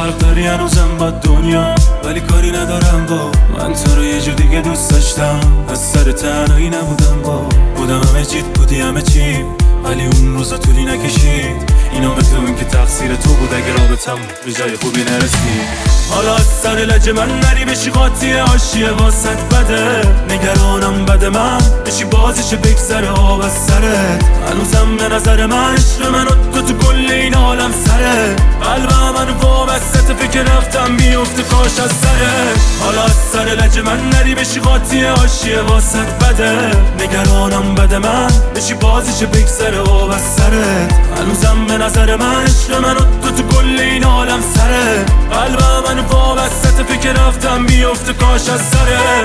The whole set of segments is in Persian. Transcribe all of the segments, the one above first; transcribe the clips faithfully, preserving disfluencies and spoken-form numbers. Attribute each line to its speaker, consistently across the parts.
Speaker 1: فرق داری هنوزم با دنیا، ولی کاری ندارم با من تو رو یه جو دیگه دوست داشتم. از سر تنهایی نبودم با بودم همه چیت بودی همه چی، ولی اون روزا طولی نکشید. اینا به تو این که تقصیر تو بود اگه رابطم به جای خوبی نرسید. حالا از سر لج من نری بشی قاطی عاشیه واسط بده، نگرانم بده من بشی بازیشه بگذره آب از سرت. هنوزم به نظر من عشق من و تو تو کل این عالم سره، قلبم من وابسته فکر رفتم بیفته کاش از سرت. حالا از سر لج من نری بشی قاطی عاشیه واسط بده، نگرانم بده من بشی بازیشه بگذره آب از سرت. هنوزم به نظر من عشق من و تو تو کل این عالم سره، قلبم من وابسته فکر رفتم بیفته کاش از سرت.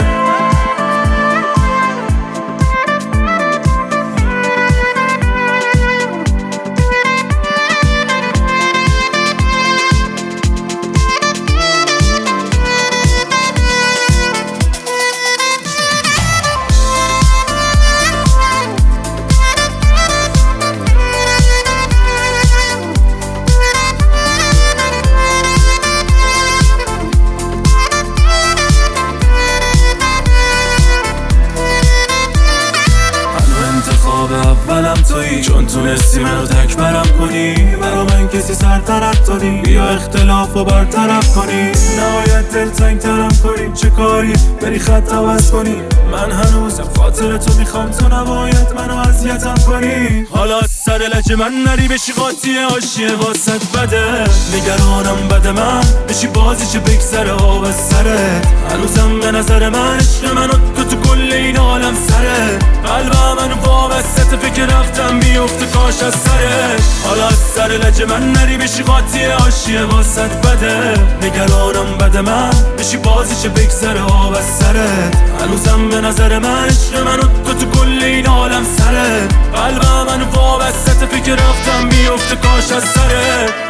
Speaker 1: اولم تویی چون تونستی منو تک برم کنی، برا من کسی سرطرف دادی بیا اختلاف و برطرف کنی. نهایت دلتنگ ترم کنی چه کاری بری خط عوض کنی، من هنوزم خاطر تو میخوام تو نباید منو اذیتم کنی. حالا از سر لج من نری بشی قاطی عاشیه واسط بده، نگرانم بده من بشی بازیشه بگذره آب از سرت. هنوزم به نظر من عشق من و تو تو کل این عالم سره، قلبم من وابسته فکر رفتم بیفته کاش از سرت. حالا از سر لج من نری بشی قاطی عاشیه واسط بده، نگرانم بده من بشی بازیشه بگذره آب از سرت. هنوزم به نظر من عشق من و تو تو کل این عالم سره، قلبم من وابسته فکر رفتم بیفته کاش از سرت.